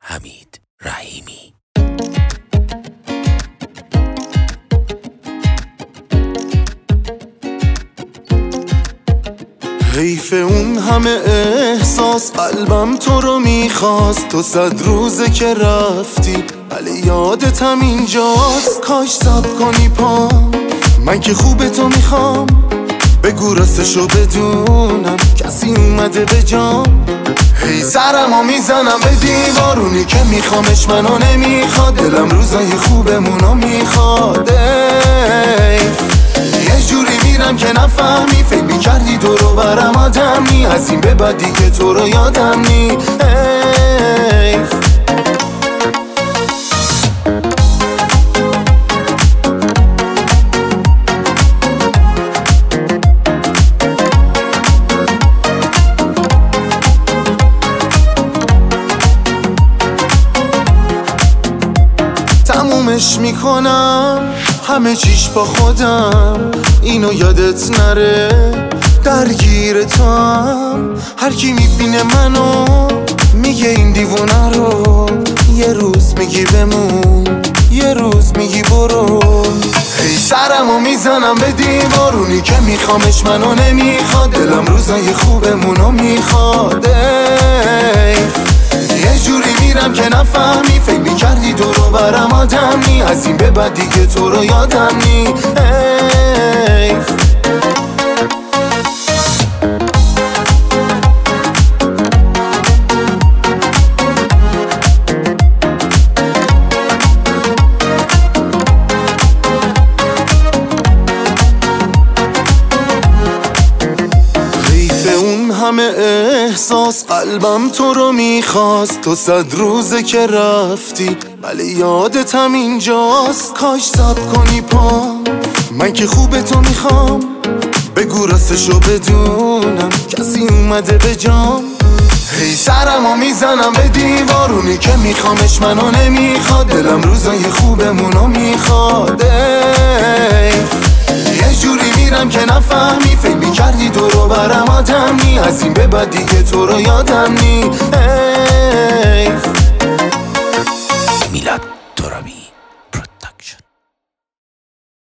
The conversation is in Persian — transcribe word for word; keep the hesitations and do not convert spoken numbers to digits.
حمید رحیمی. حیف اون همه احساس، قلبم تو رو میخواست. تو صد روزه که رفتی ولی یادتم اینجاست. کاش صبر کنی پام، من که خوب تو میخوام. بگو راستشو بدونم کسی اومده به جام. هی سرمو میزنم به دیوارونی که میخوامش منو نمیخواد. دلم روزای خوبمونو میخواد. یه جوری میرم که نفهمی، فکر میکردی دورو برم آدم نی. از این به بعد دیگه تو رو یادم نی. ایف تمومش میکنم همه چیش با خودم. اینو یادت نره درگیر تو هم. هر کی میبینه منو میگه این دیوونه رو. یه روز میگی بمون، یه روز میگی برو. هی سرمو میزنم به دیوارونی که میخوامش منو نمیخواد. دلم روزای خوبمونو میخواد. یه جوری میرم که نفهمی، فکر میکردی دورو برم آدم نی. از این به بعد دیگه تو رو یادم نی. ایف همه احساس، قلبم تو رو میخواست. تو صد روزه که رفتی ولی یادتم اینجاست. کاش صبر کنی پام، من که خوب تو میخوام. بگو راستشو بدونم کسی اومده به جام. هی سرمو میزنم به دیوارونی که میخوامش منو نمیخواد. دلم روزای خوبمونو میخواد. یه جوری میرم که نفهمی، فکر میکردی دورو برم آدم نی. از این به بعد دیگه تو رو یادم نی.